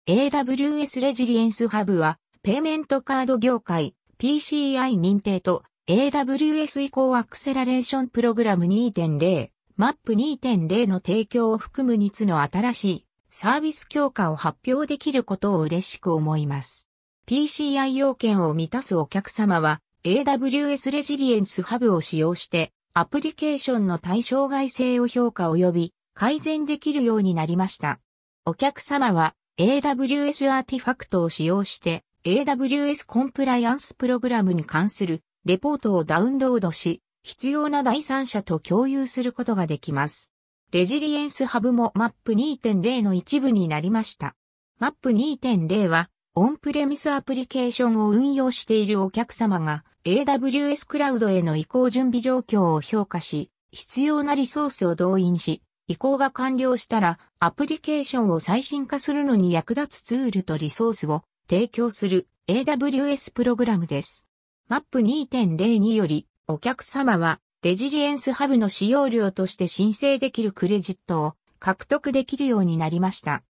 AWS レジリエンスハブは、ペイメントカード業界、PCI 認定と AWS 移行アクセラレーションプログラム 2.0、MAP 2.0の提供を含む2つの新しいサービス強化を発表できることを嬉しく思います。PCI 要件を満たすお客様は AWS レジリエンスハブを使用してアプリケーションの対象外性を評価及び改善できるようになりました。お客様は AWS アーティファクトを使用して AWS コンプライアンスプログラムに関するレポートをダウンロードし、必要な第三者と共有することができます。レジリエンスハブも MAP 2.0 の一部になりました。MAP 2.0 はオンプレミスアプリケーションを運用しているお客様が AWS クラウドへの移行準備状況を評価し、必要なリソースを動員し、移行が完了したらアプリケーションを最新化するのに役立つツールとリソースを提供する AWS プログラムです。MAP 2.0 によりお客様はレジリエンスハブの使用料として申請できるクレジットを獲得できるようになりました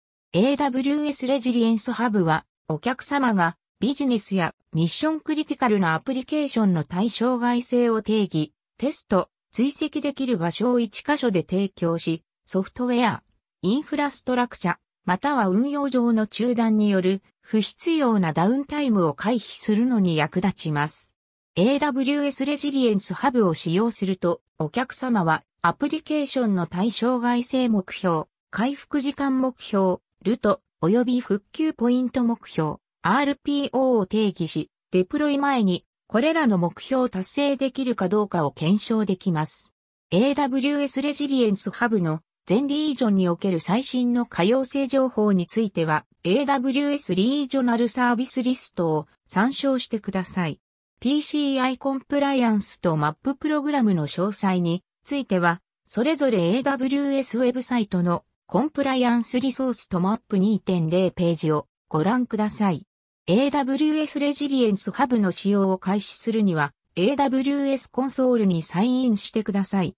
。AWS レジリエンスハブはお客様がビジネスやミッションクリティカルなアプリケーションの対象外性を定義、テスト、追跡できる場所を1箇所で提供し、ソフトウェア、インフラストラクチャ、または運用上の中断による不必要なダウンタイムを回避するのに役立ちます。AWS レジリエンスハブを使用すると、お客様はアプリケーションの対象外性目標、回復時間目標、ルト、及び復旧ポイント目標、RPO を定義し、デプロイ前にこれらの目標を達成できるかどうかを検証できます。AWS レジリエンスハブの全リージョンにおける最新の可用性情報については、AWS リージョナルサービスリストを参照してください。PCI コンプライアンスと MAP プログラムの詳細については、それぞれ AWS ウェブサイトのコンプライアンスリソースと MAP 2.0 ページをご覧ください。AWS レジリエンスハブの使用を開始するには AWS コンソールにサインインしてください。